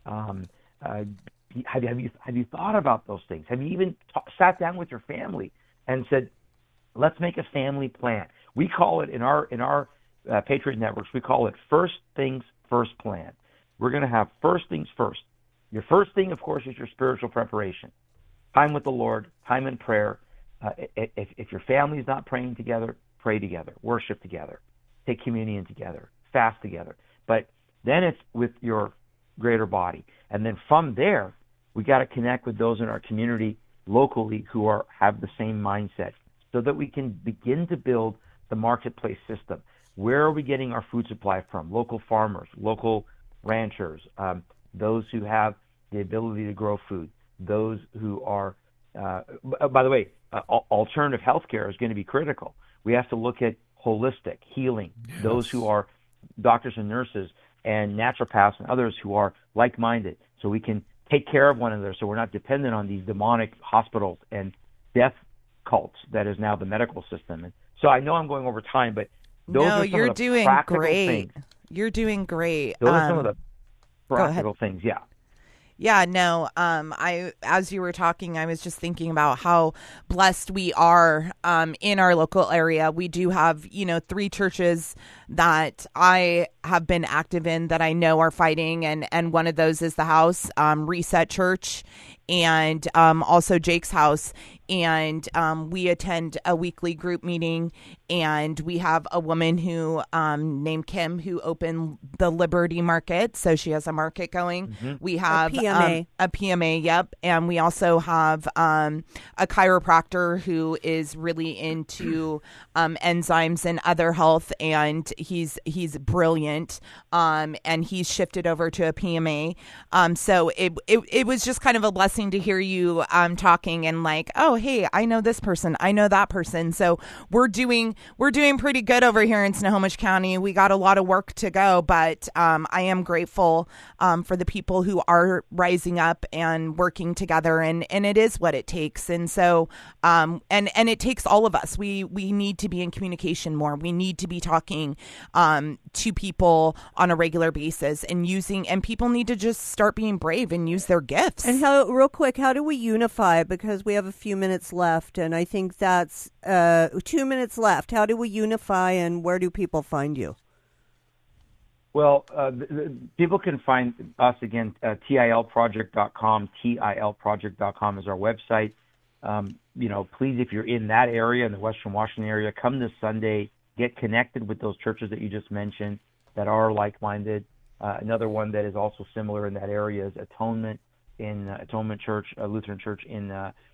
Have you thought about those things? Have you even sat down with your family and said, let's make a family plan? We call it in our Patriot Networks, we call it First Things First Plan. We're going to have first things first. Your first thing, of course, is your spiritual preparation. Time with the Lord, time in prayer. If your family is not praying together, pray together, worship together, take communion together, fast together. But then it's with your greater body. And then from there, we got to connect with those in our community locally who have the same mindset so that we can begin to build the marketplace system. Where are we getting our food supply from? Local farmers, local ranchers, those who have the ability to grow food, those who are, by the way, alternative healthcare is going to be critical. We have to look at holistic healing, yes. Those who are doctors and nurses and naturopaths and others who are like-minded, so we can take care of one another so we're not dependent on these demonic hospitals and death cults that is now the medical system. And so I know I'm going over time, but those are some you're of the doing practical great. things. You're doing great. Those are some of the practical things, yeah. Yeah, no, as you were talking, I was just thinking about how blessed we are in our local area. We do have, 3 churches that I have been active in that I know are fighting, and one of those is the House, Reset Church, and also Jake's House. And we attend a weekly group meeting, and we have a woman who named Kim who opened the Liberty Market, so she has a market going. Mm-hmm. We have a PMA, yep, and we also have a chiropractor who is really into enzymes and other health, and he's brilliant, and he's shifted over to a PMA. So it was just kind of a blessing to hear you talking and like, oh, hey, I know this person, I know that person. So we're doing pretty good over here in Snohomish County. We got a lot of work to go, but I am grateful for the people who are rising up and working together, and it is what it takes. And so and it takes all of us. We need to be in communication more. We need to be talking to people on a regular basis and people need to just start being brave and use their gifts. And real quick, how do we unify? Because we have a few minutes left, and I think that's 2 minutes left. How do we unify, and where do people find you? Well, people can find us again, tilproject.com. tilproject.com is our website. Please, if you're in that area, in the Western Washington area, come this Sunday, get connected with those churches that you just mentioned that are like-minded. Another one that is also similar in that area is Atonement Church, Lutheran Church in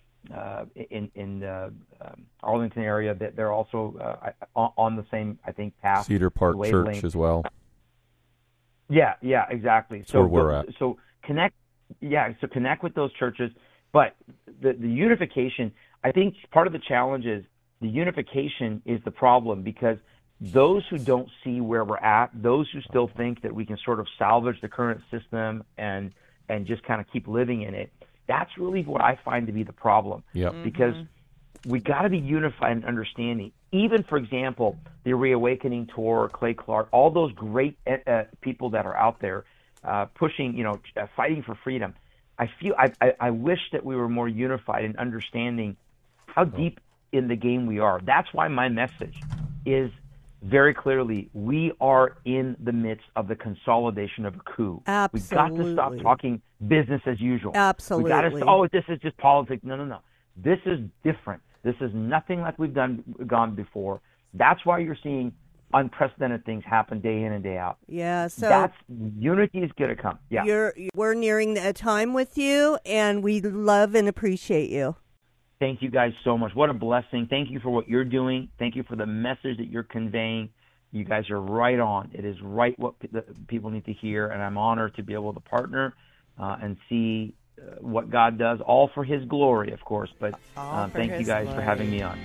Arlington area. That they're also on the same, I think, path. Cedar Park Church as well. Yeah, exactly. That's where we're at. So connect with those churches. But the unification, I think part of the challenge is the unification is the problem, because those who don't see where we're at, those who still think that we can sort of salvage the current system and just kind of keep living in it, that's really what I find to be the problem. Yep. Because we got to be unified in understanding. Even, for example, the Reawakening Tour, Clay Clark, all those great people that are out there pushing, fighting for freedom. I wish that we were more unified in understanding how deep in the game we are. That's why my message is very clearly, we are in the midst of the consolidation of a coup. Absolutely. We've got to stop talking business as usual. Absolutely. We got to this is just politics. No. This is different. This is nothing like we've gone before. That's why you're seeing unprecedented things happen day in and day out. Yeah, so that's unity is going to come. Yeah, we're nearing a time with you, and we love and appreciate you. Thank you guys so much. What a blessing. Thank you for what you're doing. Thank you for the message that you're conveying. You guys are right on. It is right what people need to hear, and I'm honored to be able to partner and see what God does, all for His glory, of course. But thank you guys for having me on.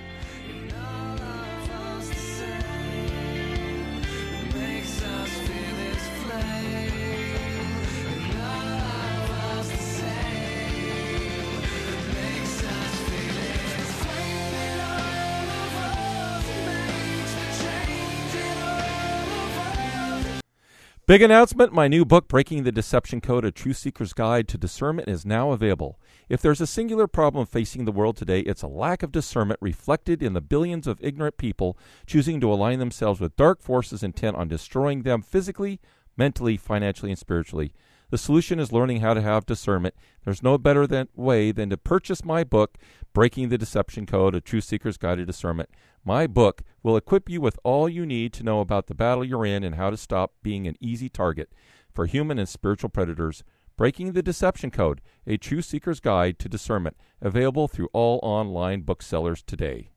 Big announcement, my new book, Breaking the Deception Code, A Truth Seeker's Guide to Discernment, is now available. If there's a singular problem facing the world today, it's a lack of discernment reflected in the billions of ignorant people choosing to align themselves with dark forces intent on destroying them physically, mentally, financially, and spiritually. The solution is learning how to have discernment. There's no better way than to purchase my book, Breaking the Deception Code, A Truth Seeker's Guide to Discernment. My book will equip you with all you need to know about the battle you're in and how to stop being an easy target for human and spiritual predators. Breaking the Deception Code, A Truth Seeker's Guide to Discernment, available through all online booksellers today.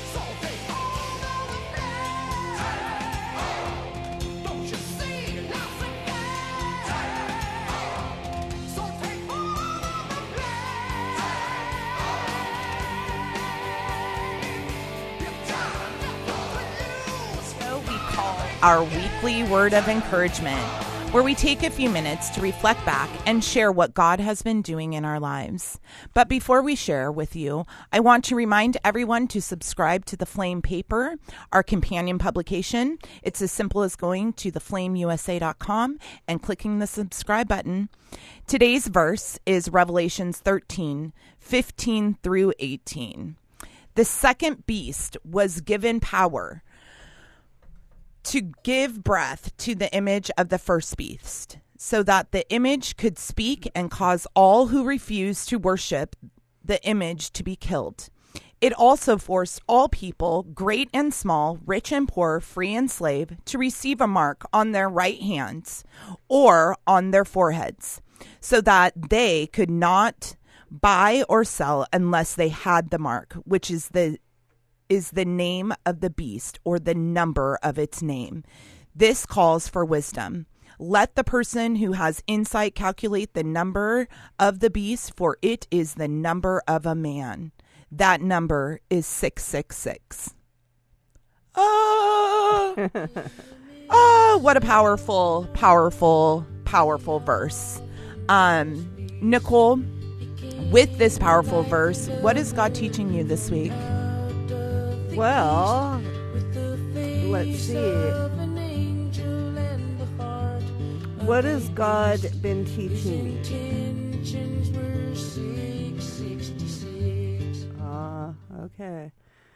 Our weekly word of encouragement, where we take a few minutes to reflect back and share what God has been doing in our lives. But before we share with you, I want to remind everyone to subscribe to The Flame Paper, our companion publication. It's as simple as going to theflameusa.com and clicking the subscribe button. Today's verse is Revelations 13:15 through 18. The second beast was given power to give breath to the image of the first beast, so that the image could speak and cause all who refused to worship the image to be killed. It also forced all people, great and small, rich and poor, free and slave, to receive a mark on their right hands or on their foreheads, so that they could not buy or sell unless they had the mark, which is the name of the beast or the number of its name. This calls for wisdom. Let the person who has insight calculate the number of the beast, for it is the number of a man. That number is 666. What a powerful, powerful, powerful verse. Nicole, with this powerful verse, what is God teaching you this week? Well, let's see. What has God been teaching me? Okay.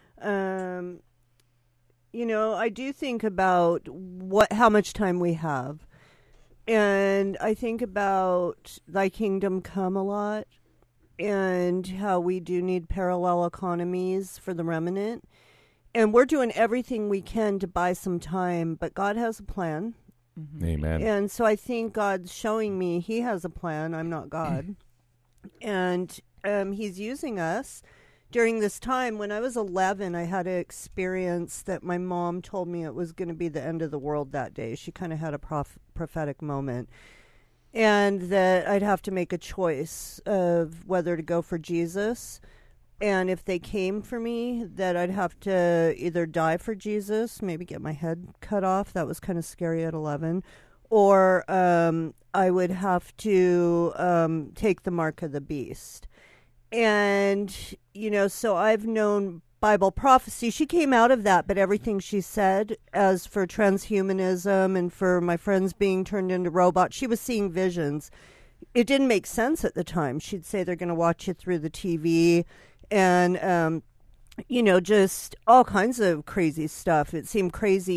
I do think about how much time we have. And I think about Thy Kingdom Come a lot, and how we do need parallel economies for the remnant. And we're doing everything we can to buy some time, but God has a plan. Mm-hmm. Amen. And so I think God's showing me He has a plan. I'm not God. And He's using us. During this time, when I was 11, I had an experience that my mom told me it was going to be the end of the world that day. She kind of had a prophetic moment. And that I'd have to make a choice of whether to go for Jesus. And if they came for me, that I'd have to either die for Jesus, maybe get my head cut off. That was kind of scary at 11. Or I would have to take the mark of the beast. And, so I've known Bible prophecy. She came out of that, but everything she said, as for transhumanism and for my friends being turned into robots, she was seeing visions. It didn't make sense at the time. She'd say they're going to watch you through the TV and, just all kinds of crazy stuff. It seemed crazy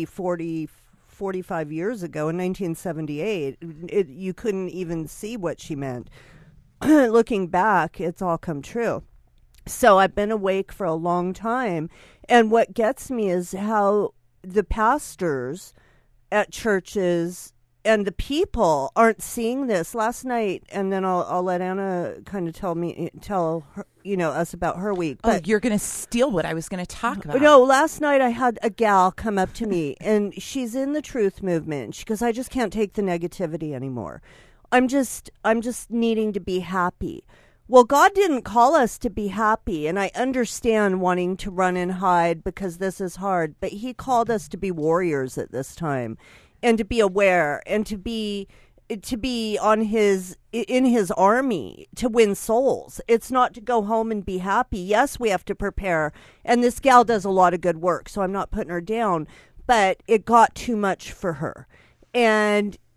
45 years ago in 1978. You couldn't even see what she meant. Looking back, it's all come true. So I've been awake for a long time. And what gets me is how the pastors at churches and the people aren't seeing this. Last night, and then I'll let Anna kind of tell her, us about her week. But you're going to steal what I was going to talk about. No, last night I had a gal come up to me, and she's in the truth movement. She goes, I just can't take the negativity anymore. I'm just needing to be happy. Well, God didn't call us to be happy, and I understand wanting to run and hide because this is hard, but He called us to be warriors at this time and to be aware and to be in His army to win souls. It's not to go home and be happy. Yes, we have to prepare, and this gal does a lot of good work, so I'm not putting her down, but it got too much for her. And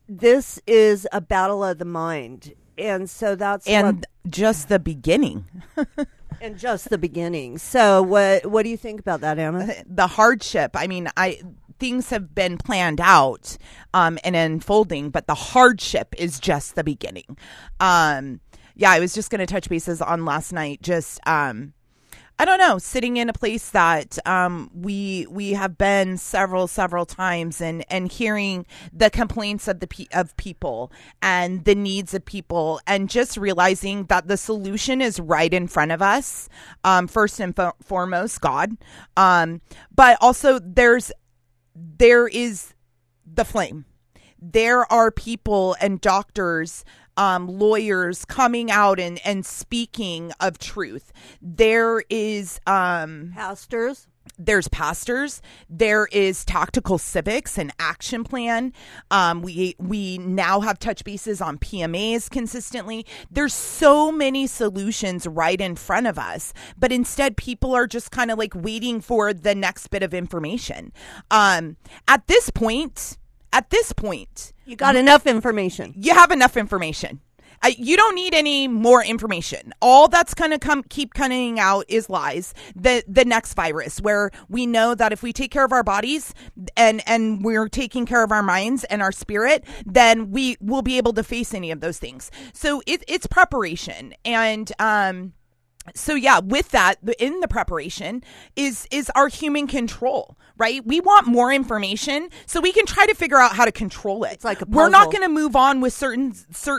this is a battle of the mind. And so that's just the beginning. And just the beginning. So what do you think about that, Anna? The hardship. I mean, things have been planned out and unfolding, but the hardship is just the beginning. I was just going to touch bases on last night. Just I don't know, sitting in a place that we have been several times, and hearing the complaints of people and the needs of people, and just realizing that the solution is right in front of us. First and foremost, God, but also there is the flame. There are people and doctors, lawyers coming out and speaking of truth. There is pastors. There's pastors. There is Tactical Civics and Action Plan. We now have touch bases on PMAs consistently. There's so many solutions right in front of us, but instead people are just kind of like waiting for the next bit of information. At this point, you got enough information. You have enough information. You don't need any more information. All that's going to keep coming out is lies. The next virus, where we know that if we take care of our bodies and we're taking care of our minds and our spirit, then we will be able to face any of those things. So it's preparation. And so with that, in the preparation is our human control, right? We want more information so we can try to figure out how to control it. It's like a puzzle. We're not going to move on with certain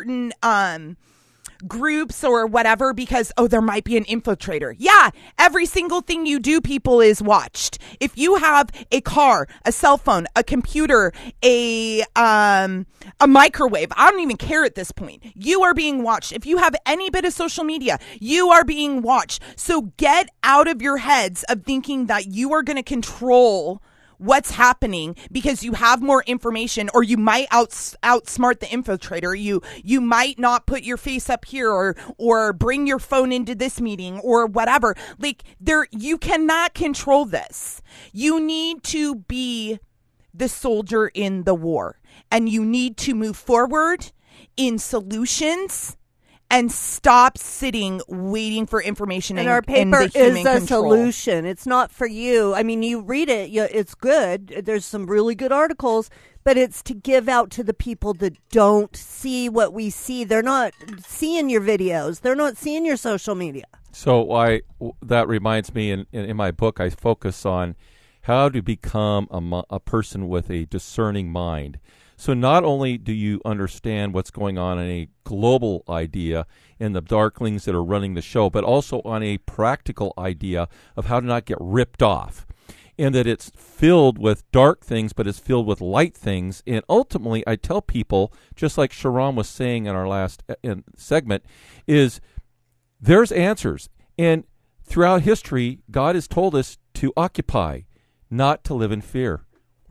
groups or whatever because, there might be an infiltrator. Yeah, every single thing you do, people, is watched. If you have a car, a cell phone, a computer, a microwave, I don't even care at this point. You are being watched. If you have any bit of social media, you are being watched. So get out of your heads of thinking that you are going to control what's happening because you have more information, or you might outsmart the infiltrator. You might not put your face up here or bring your phone into this meeting or whatever. Like, you cannot control this. You need to be the soldier in the war, and you need to move forward in solutions and stop sitting waiting for information. And our paper is a solution. It's not for you. I mean, you read it, it's good. There's some really good articles, but it's to give out to the people that don't see what we see. They're not seeing your videos. They're not seeing your social media. So that reminds me, in my book, I focus on how to become a person with a discerning mind. So not only do you understand what's going on in a global idea and the darklings that are running the show, but also on a practical idea of how to not get ripped off. And that it's filled with dark things, but it's filled with light things. And ultimately, I tell people, just like Sharon was saying in our last segment, is there's answers. And throughout history, God has told us to occupy, not to live in fear.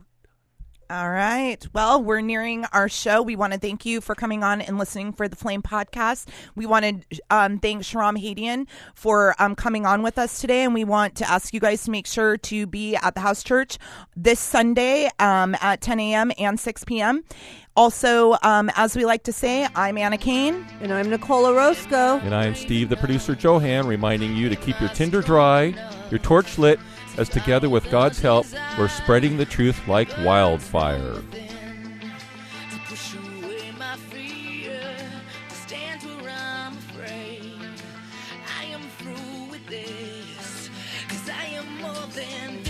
All right. Well, we're nearing our show. We want to thank you for coming on and listening for the Flame podcast. We want to thank Sharon Hadian for coming on with us today. And we want to ask you guys to make sure to be at the house church this Sunday at 10 a.m. and 6 p.m. Also, as we like to say, I'm Anna Kane. And I'm Nicole Orozco. And I'm Steve, the producer, Johan, reminding you to keep your tinder dry, your torch lit, as together with God's help, we're spreading the truth like wildfire. I am through with this, 'cause I am more than